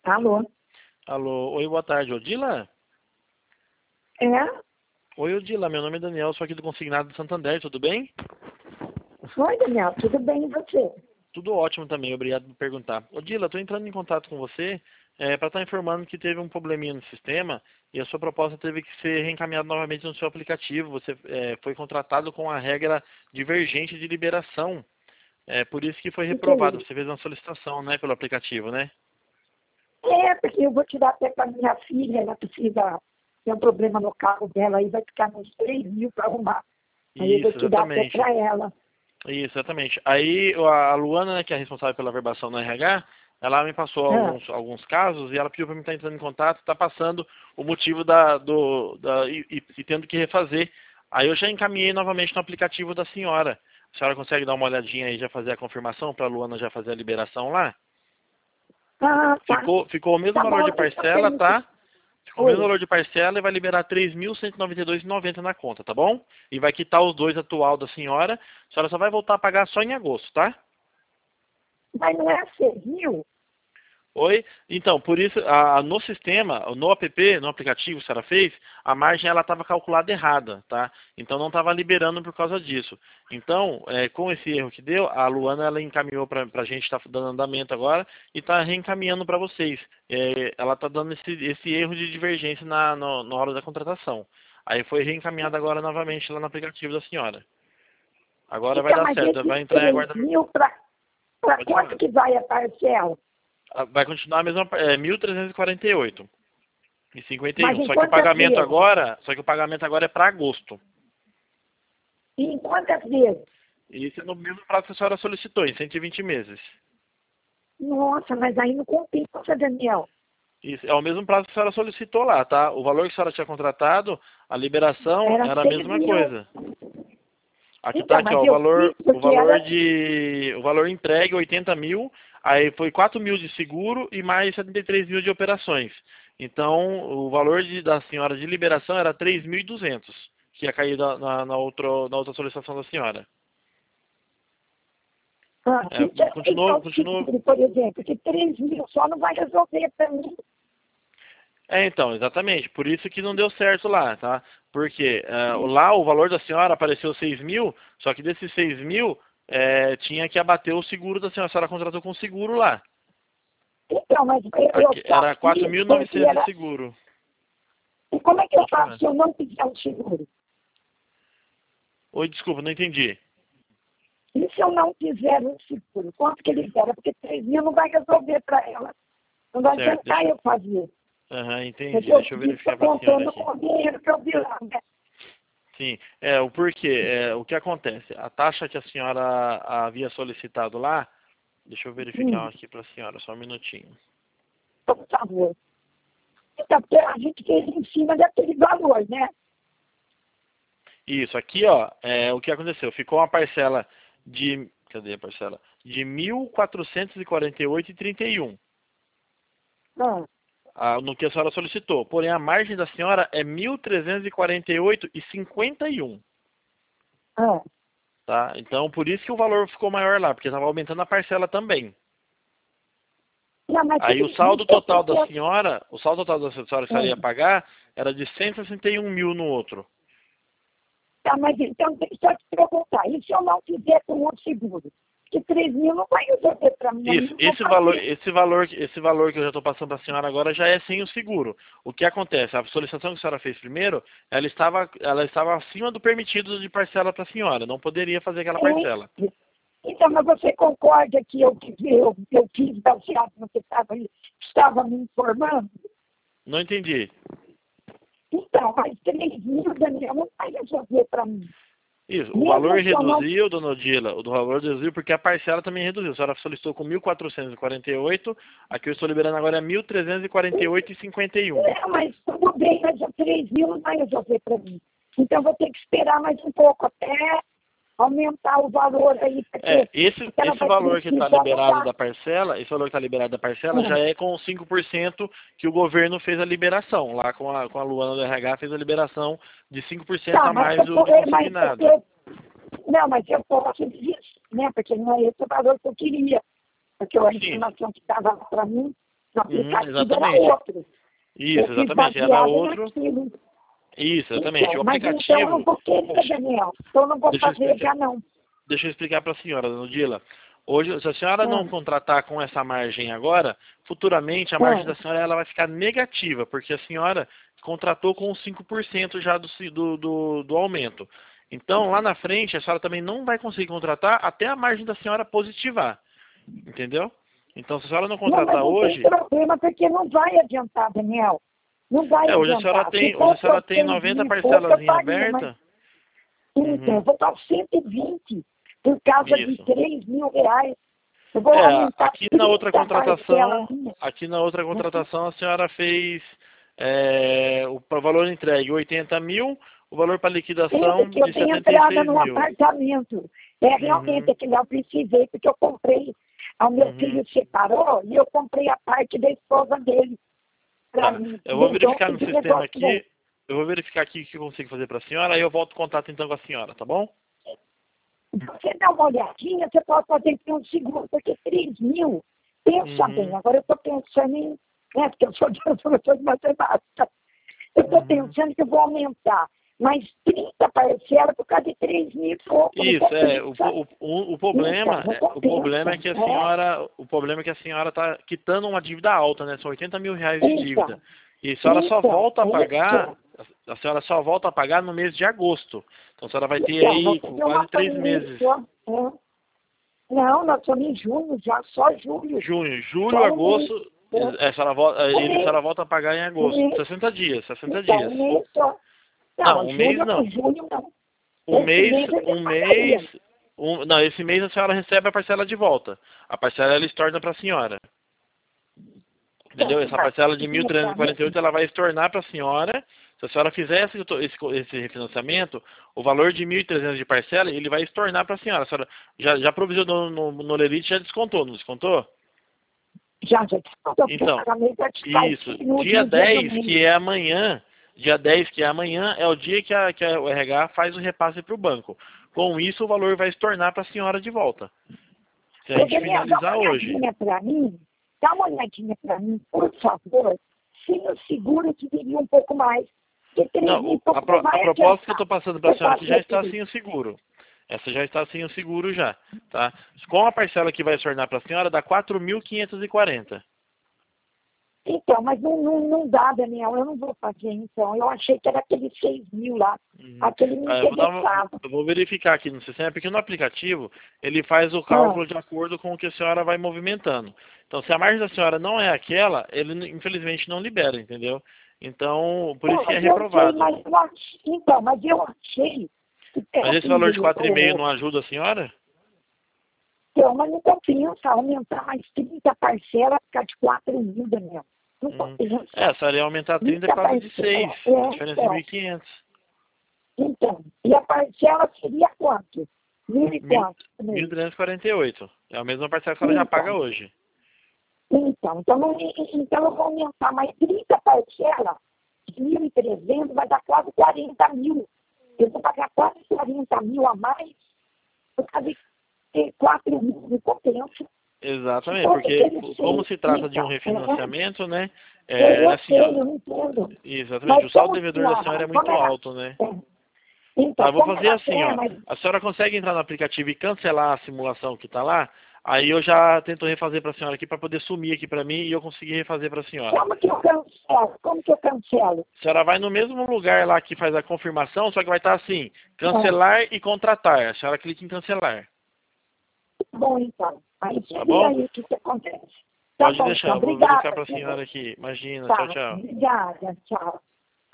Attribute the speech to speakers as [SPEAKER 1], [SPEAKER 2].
[SPEAKER 1] Alô?
[SPEAKER 2] Alô, oi, boa tarde, Odila?
[SPEAKER 1] É?
[SPEAKER 2] Oi, Odila, meu nome é Daniel, sou aqui do Consignado de Santander, tudo bem?
[SPEAKER 1] Oi, Daniel, tudo bem e você?
[SPEAKER 2] Tudo ótimo também, obrigado por perguntar. Odila, estou entrando em contato com você para estar informando que teve um probleminha no sistema e a sua proposta teve que ser reencaminhada novamente no seu aplicativo. Você foi contratado com a regra divergente de liberação. É por isso que foi
[SPEAKER 1] O que é
[SPEAKER 2] reprovado.
[SPEAKER 1] isso?
[SPEAKER 2] Você fez uma solicitação, né, pelo aplicativo, né?
[SPEAKER 1] É, porque eu vou tirar até para minha filha, ela precisa ter um problema no carro dela, aí vai ficar uns 3 mil para arrumar. Aí eu vou
[SPEAKER 2] Isso,
[SPEAKER 1] tirar até
[SPEAKER 2] exatamente.
[SPEAKER 1] para ela.
[SPEAKER 2] Isso, exatamente. Aí a Luana, né, que é responsável pela verbação no RH, ela me passou
[SPEAKER 1] Ah,
[SPEAKER 2] alguns casos e ela pediu para mim estar entrando em contato, está passando o motivo e tendo que refazer. Aí eu já encaminhei novamente no aplicativo da senhora. A senhora consegue dar uma olhadinha aí e já fazer a confirmação para a Luana já fazer a liberação lá?
[SPEAKER 1] tá.
[SPEAKER 2] Ficou o mesmo
[SPEAKER 1] Tá
[SPEAKER 2] valor
[SPEAKER 1] bom,
[SPEAKER 2] de
[SPEAKER 1] deixa eu
[SPEAKER 2] parcela,
[SPEAKER 1] perguntar.
[SPEAKER 2] tá? Ficou o mesmo
[SPEAKER 1] Oi.
[SPEAKER 2] valor de parcela e vai liberar 3.192,90 na conta, tá bom? E vai quitar os dois atual da senhora. A senhora só vai voltar a pagar só em agosto, tá?
[SPEAKER 1] Mas não é servil?
[SPEAKER 2] Oi? Então, por isso, no sistema, no app, no aplicativo que a senhora fez, a margem ela estava calculada errada, tá? Então não estava liberando por causa disso. Então, com esse erro que deu, a Luana ela encaminhou para a gente, está dando andamento agora, e está reencaminhando para vocês. Ela está dando esse erro de divergência na hora da contratação. Aí foi reencaminhado agora novamente lá no aplicativo da senhora. Agora vai
[SPEAKER 1] Então,
[SPEAKER 2] dar
[SPEAKER 1] mas
[SPEAKER 2] certo,
[SPEAKER 1] esses
[SPEAKER 2] vai entrar em
[SPEAKER 1] 3
[SPEAKER 2] aguardamento.
[SPEAKER 1] mil para
[SPEAKER 2] Pode
[SPEAKER 1] quanto
[SPEAKER 2] falar.
[SPEAKER 1] que vai a parcela?
[SPEAKER 2] Vai continuar a mesma, 1.348. E
[SPEAKER 1] Mas
[SPEAKER 2] 51.
[SPEAKER 1] em
[SPEAKER 2] Só que o
[SPEAKER 1] quantas
[SPEAKER 2] pagamento
[SPEAKER 1] vezes?
[SPEAKER 2] agora, é para agosto.
[SPEAKER 1] E em quantas vezes?
[SPEAKER 2] E isso é no mesmo prazo que a senhora solicitou, em 120 meses.
[SPEAKER 1] Nossa, mas aí não compensa, Daniel.
[SPEAKER 2] Isso é o mesmo prazo que a senhora solicitou lá, tá? O valor que a senhora tinha contratado, a liberação
[SPEAKER 1] Era
[SPEAKER 2] era a
[SPEAKER 1] 6
[SPEAKER 2] mesma
[SPEAKER 1] mil.
[SPEAKER 2] coisa. Aqui tá
[SPEAKER 1] Então,
[SPEAKER 2] aqui,
[SPEAKER 1] mas
[SPEAKER 2] ó,
[SPEAKER 1] eu fiz porque era.
[SPEAKER 2] o valor entregue 80 mil, aí foi 4 mil de seguro e mais 73 mil de operações. Então, o valor da senhora de liberação era 3.200, que ia cair na outra solicitação da senhora. É,
[SPEAKER 1] Deixa eu pensar
[SPEAKER 2] continuou,
[SPEAKER 1] o
[SPEAKER 2] continuou.
[SPEAKER 1] seguro, por exemplo, que 3 mil só não vai resolver para mim.
[SPEAKER 2] Então, exatamente. Por isso que não deu certo lá, tá? Porque lá o valor da senhora apareceu 6 mil, só que desses 6 mil tinha que abater o seguro da senhora. A senhora contratou com seguro lá.
[SPEAKER 1] Então, mas eu
[SPEAKER 2] Aqui, era quatro
[SPEAKER 1] fiz
[SPEAKER 2] mil e
[SPEAKER 1] porque
[SPEAKER 2] novecentos de
[SPEAKER 1] era.
[SPEAKER 2] seguro.
[SPEAKER 1] E como é que eu
[SPEAKER 2] Pode
[SPEAKER 1] faço
[SPEAKER 2] falar.
[SPEAKER 1] se eu não fizer um seguro?
[SPEAKER 2] Oi, desculpa, não entendi.
[SPEAKER 1] E se eu não fizer um seguro? Quanto que ele dera? Porque 3 mil não vai resolver para ela. Não vai
[SPEAKER 2] Certo,
[SPEAKER 1] adiantar eu fazer.
[SPEAKER 2] Aham, entendi.
[SPEAKER 1] Porque eu
[SPEAKER 2] Deixa eu
[SPEAKER 1] estou
[SPEAKER 2] verificar para a senhora
[SPEAKER 1] contando
[SPEAKER 2] aqui.
[SPEAKER 1] com o dinheiro que eu vi lá, né?
[SPEAKER 2] Sim, o porquê. O que acontece? A taxa que a senhora havia solicitado lá, deixa eu verificar aqui para a senhora, só um minutinho.
[SPEAKER 1] Por favor. Então, porque a gente fez em cima daquele valor, né?
[SPEAKER 2] Isso, aqui ó, o que aconteceu? Ficou uma parcela de, cadê a parcela? De 1.448,31,
[SPEAKER 1] Ah,
[SPEAKER 2] no que a senhora solicitou. Porém, a margem da senhora é 1.348,51,
[SPEAKER 1] ah.
[SPEAKER 2] tá? Então, por isso que o valor ficou maior lá, porque estava aumentando a parcela também.
[SPEAKER 1] Não, mas
[SPEAKER 2] Aí o saldo total da senhora que a senhora ia
[SPEAKER 1] ah.
[SPEAKER 2] pagar era de 161 mil no outro.
[SPEAKER 1] Tá, mas então, deixa eu te perguntar. E se eu não fizer com o seguro? Que 3 mil não vai resolver para mim, eu
[SPEAKER 2] Isso,
[SPEAKER 1] não vou fazer.
[SPEAKER 2] esse valor que eu já estou passando para a senhora agora já é sem o seguro. O que acontece? A solicitação que a senhora fez primeiro, ela estava acima do permitido de parcela para a senhora, não poderia fazer aquela parcela.
[SPEAKER 1] É. Então, mas você concorda que eu fiz baseado no que estava me informando?
[SPEAKER 2] Não entendi.
[SPEAKER 1] Então, mas 3 mil, Daniel, não vai resolver para mim.
[SPEAKER 2] Isso, o valor
[SPEAKER 1] Mesmo se eu não.
[SPEAKER 2] reduziu, dona Odila, o valor reduziu porque a parcela também reduziu. A senhora solicitou com 1.448, aqui eu estou liberando agora é 1.348,51.
[SPEAKER 1] É, mas tudo bem, mas 3 mil não vai resolver para mim. Então, eu vou ter que esperar mais um pouco até aumentar o valor aí, porque ela
[SPEAKER 2] Esse
[SPEAKER 1] vai
[SPEAKER 2] valor que está
[SPEAKER 1] precisar
[SPEAKER 2] liberado
[SPEAKER 1] mudar.
[SPEAKER 2] da parcela, esse valor que está liberado da parcela já é com os 5% que o governo fez a liberação. Lá com a Luana do RH fez a liberação de 5%
[SPEAKER 1] Tá,
[SPEAKER 2] a
[SPEAKER 1] mas,
[SPEAKER 2] mais do consignado.
[SPEAKER 1] não, mas eu posso desistir, né? Porque não é esse o valor que eu queria. Porque a
[SPEAKER 2] Sim,
[SPEAKER 1] informação que estava para mim. O aplicativo era
[SPEAKER 2] exatamente.
[SPEAKER 1] outro.
[SPEAKER 2] Isso,
[SPEAKER 1] Eu fui
[SPEAKER 2] exatamente. Era
[SPEAKER 1] baseada
[SPEAKER 2] outro.
[SPEAKER 1] naquilo.
[SPEAKER 2] Isso, exatamente.
[SPEAKER 1] Então,
[SPEAKER 2] O
[SPEAKER 1] mas então eu
[SPEAKER 2] aplicativo.
[SPEAKER 1] não vou querer, Daniel. Então eu não vou
[SPEAKER 2] Deixa eu
[SPEAKER 1] fazer
[SPEAKER 2] explicar.
[SPEAKER 1] já não.
[SPEAKER 2] Deixa eu explicar para a senhora, dona Odila. Hoje, se a senhora não
[SPEAKER 1] Ah,
[SPEAKER 2] contratar com essa margem agora, futuramente a margem da senhora ela vai ficar negativa, porque a senhora contratou com os 5% já do aumento. Então, lá na frente, a senhora também não vai conseguir contratar até a margem da senhora positivar. Entendeu? Então, se a senhora não
[SPEAKER 1] não, mas
[SPEAKER 2] contratar
[SPEAKER 1] não tem
[SPEAKER 2] hoje,
[SPEAKER 1] problema, porque não vai adiantar, Daniel. Não vai
[SPEAKER 2] hoje a senhora
[SPEAKER 1] adiantar. Se
[SPEAKER 2] tem, hoje
[SPEAKER 1] for
[SPEAKER 2] a senhora tem
[SPEAKER 1] para
[SPEAKER 2] 90
[SPEAKER 1] 100 e pouco,
[SPEAKER 2] parcelas
[SPEAKER 1] eu
[SPEAKER 2] em
[SPEAKER 1] faria, mas
[SPEAKER 2] aberta.
[SPEAKER 1] então, eu vou dar 120 por causa de
[SPEAKER 2] Isso.
[SPEAKER 1] 3 mil reais. Eu vou aumentar
[SPEAKER 2] Aqui na
[SPEAKER 1] 30
[SPEAKER 2] outra
[SPEAKER 1] parcelas
[SPEAKER 2] contratação,
[SPEAKER 1] minhas.
[SPEAKER 2] a senhora fez o valor entregue 80 mil, o valor para liquidação
[SPEAKER 1] Que eu
[SPEAKER 2] de
[SPEAKER 1] tenho entrada
[SPEAKER 2] 76
[SPEAKER 1] no
[SPEAKER 2] mil.
[SPEAKER 1] apartamento. É realmente
[SPEAKER 2] Uhum,
[SPEAKER 1] aquele eu precisei, porque eu comprei. O meu
[SPEAKER 2] uhum,
[SPEAKER 1] filho separou e eu comprei a parte da esposa dele para
[SPEAKER 2] tá.
[SPEAKER 1] mim.
[SPEAKER 2] Eu vou
[SPEAKER 1] Então,
[SPEAKER 2] verificar no
[SPEAKER 1] esse
[SPEAKER 2] sistema
[SPEAKER 1] negócio bom.
[SPEAKER 2] aqui, eu vou verificar aqui o que eu consigo fazer para a senhora, aí eu volto em contato então com a senhora, tá bom?
[SPEAKER 1] Você dá uma olhadinha, você pode fazer que um seguro, porque 3 mil, pensa bem.
[SPEAKER 2] Uhum,
[SPEAKER 1] Agora eu estou pensando em, né, porque eu sou professor de matemática, eu estou
[SPEAKER 2] uhum.
[SPEAKER 1] pensando que eu vou aumentar mais 30 parcelas por causa de 3 mil e pouco, não
[SPEAKER 2] Isso,
[SPEAKER 1] compensa.
[SPEAKER 2] o
[SPEAKER 1] Então,
[SPEAKER 2] problema,
[SPEAKER 1] não
[SPEAKER 2] o problema
[SPEAKER 1] compensa.
[SPEAKER 2] é que a senhora está quitando uma dívida alta, né? São 80 mil reais de dívida.
[SPEAKER 1] Então,
[SPEAKER 2] E a senhora só volta a pagar,
[SPEAKER 1] então,
[SPEAKER 2] a senhora só volta a pagar no mês de agosto. Então a senhora vai ter
[SPEAKER 1] então,
[SPEAKER 2] aí
[SPEAKER 1] nós temos
[SPEAKER 2] quase
[SPEAKER 1] uma
[SPEAKER 2] 3 meses.
[SPEAKER 1] pandemia. Não, nós estamos em junho, já só julho,
[SPEAKER 2] Junho, julho,
[SPEAKER 1] só um mês.
[SPEAKER 2] agosto,
[SPEAKER 1] É,
[SPEAKER 2] a
[SPEAKER 1] um mês,
[SPEAKER 2] senhora volta a pagar em
[SPEAKER 1] um
[SPEAKER 2] agosto.
[SPEAKER 1] mês.
[SPEAKER 2] 60 dias, 60
[SPEAKER 1] Então,
[SPEAKER 2] dias.
[SPEAKER 1] um mês só.
[SPEAKER 2] Não,
[SPEAKER 1] Não,
[SPEAKER 2] um mês não.
[SPEAKER 1] junho não.
[SPEAKER 2] Um
[SPEAKER 1] Esse
[SPEAKER 2] mês,
[SPEAKER 1] mês eu já
[SPEAKER 2] um mês,
[SPEAKER 1] pagaria.
[SPEAKER 2] não, esse mês a senhora recebe a parcela de volta. A parcela ela estorna para a senhora.
[SPEAKER 1] Então,
[SPEAKER 2] Entendeu? Essa parcela de
[SPEAKER 1] tinha pra mim.
[SPEAKER 2] 1.348 ela vai estornar para a senhora. Se a senhora fizer esse refinanciamento, o valor de 1.300 de parcela, ele vai estornar para a senhora. A senhora já provisionou no Lerite, já descontou, não descontou?
[SPEAKER 1] Já descontou, porque o
[SPEAKER 2] Então,
[SPEAKER 1] pagamento vai ficar
[SPEAKER 2] isso.
[SPEAKER 1] no
[SPEAKER 2] Dia
[SPEAKER 1] último dia do
[SPEAKER 2] 10,
[SPEAKER 1] mês.
[SPEAKER 2] que é amanhã, dia 10, que é amanhã, é o dia que o RH faz o repasse para o banco. Com isso, o valor vai estornar para a senhora de volta. Se a
[SPEAKER 1] Ô,
[SPEAKER 2] gente
[SPEAKER 1] Daniel, dá uma
[SPEAKER 2] finalizar hoje.
[SPEAKER 1] olhadinha para mim. Dá uma olhadinha para mim, por favor. Se o seguro te diria um pouco mais. Porque 3
[SPEAKER 2] Não,
[SPEAKER 1] mil e pouco não
[SPEAKER 2] a
[SPEAKER 1] vai
[SPEAKER 2] proposta que eu
[SPEAKER 1] adiantar.
[SPEAKER 2] estou passando para a
[SPEAKER 1] Eu
[SPEAKER 2] senhora aqui já
[SPEAKER 1] fazer
[SPEAKER 2] está
[SPEAKER 1] tudo.
[SPEAKER 2] sem o seguro. Essa já está sem o seguro já, tá? Com a parcela que vai estornar para a senhora, dá 4.540.
[SPEAKER 1] Então, mas não dá, Daniel. Eu não vou fazer, então. Eu achei que era aquele 6 mil lá.
[SPEAKER 2] Uhum.
[SPEAKER 1] Aquele me interessava.
[SPEAKER 2] Eu vou verificar aqui no sistema, porque no aplicativo ele faz o
[SPEAKER 1] Ah,
[SPEAKER 2] cálculo de acordo com o que a senhora vai movimentando. Então, se a margem da senhora não é aquela, ele infelizmente não libera, entendeu? Então, por isso
[SPEAKER 1] não,
[SPEAKER 2] que é
[SPEAKER 1] mas eu sei,
[SPEAKER 2] reprovado.
[SPEAKER 1] mas eu achei, então, mas eu achei que
[SPEAKER 2] Mas esse
[SPEAKER 1] perto
[SPEAKER 2] valor de
[SPEAKER 1] do,
[SPEAKER 2] 4,5 não ajuda a senhora?
[SPEAKER 1] então, mas não compensa aumentar mais 30 parcelas, ficar de 4 mil, Daniel. Não
[SPEAKER 2] Hum.
[SPEAKER 1] compensa.
[SPEAKER 2] Se ela ia aumentar 30 por
[SPEAKER 1] 30
[SPEAKER 2] causa de 6.
[SPEAKER 1] parcelas.
[SPEAKER 2] A diferença é
[SPEAKER 1] Então,
[SPEAKER 2] 1.500.
[SPEAKER 1] então, e a parcela seria quanto? Mil e
[SPEAKER 2] Mil-
[SPEAKER 1] quanto por mês?
[SPEAKER 2] 1.348. É a mesma parcela que ela já paga
[SPEAKER 1] Então,
[SPEAKER 2] hoje.
[SPEAKER 1] então eu vou aumentar mais 30 parcelas de 1.300, vai dar quase 40 mil. Eu vou pagar quase 40 mil a mais por causa de 4 mil, não compensa.
[SPEAKER 2] Exatamente,
[SPEAKER 1] Então,
[SPEAKER 2] porque
[SPEAKER 1] aquele
[SPEAKER 2] como
[SPEAKER 1] seis,
[SPEAKER 2] se trata de um
[SPEAKER 1] então,
[SPEAKER 2] refinanciamento, né?
[SPEAKER 1] eu
[SPEAKER 2] Assim, ó,
[SPEAKER 1] sei, eu entendo.
[SPEAKER 2] exatamente,
[SPEAKER 1] Mas
[SPEAKER 2] o saldo
[SPEAKER 1] como
[SPEAKER 2] devedor da senhora
[SPEAKER 1] senhora,
[SPEAKER 2] é
[SPEAKER 1] como
[SPEAKER 2] muito
[SPEAKER 1] ela,
[SPEAKER 2] alto, né?
[SPEAKER 1] é,
[SPEAKER 2] Tá,
[SPEAKER 1] então,
[SPEAKER 2] eu vou
[SPEAKER 1] como
[SPEAKER 2] fazer
[SPEAKER 1] ela,
[SPEAKER 2] assim, ó.
[SPEAKER 1] mas,
[SPEAKER 2] A senhora consegue entrar no aplicativo e cancelar a simulação que tá lá? Aí eu já tento refazer para a senhora aqui para poder sumir aqui para mim e eu conseguir refazer para a senhora.
[SPEAKER 1] como que eu cancelo? Como que eu cancelo?
[SPEAKER 2] A senhora vai no mesmo lugar lá que faz a confirmação, só que vai estar assim,
[SPEAKER 1] É,
[SPEAKER 2] cancelar e contratar. A senhora clica em cancelar,
[SPEAKER 1] bom, então, aí
[SPEAKER 2] tá
[SPEAKER 1] seria
[SPEAKER 2] bom?
[SPEAKER 1] aí o que acontece. Tá
[SPEAKER 2] Pode
[SPEAKER 1] bom,
[SPEAKER 2] deixar,
[SPEAKER 1] então,
[SPEAKER 2] eu vou verificar
[SPEAKER 1] obrigada,
[SPEAKER 2] para a
[SPEAKER 1] senhor.
[SPEAKER 2] senhora aqui. Imagina, tchau,
[SPEAKER 1] Tá,
[SPEAKER 2] tchau.
[SPEAKER 1] obrigada, tchau.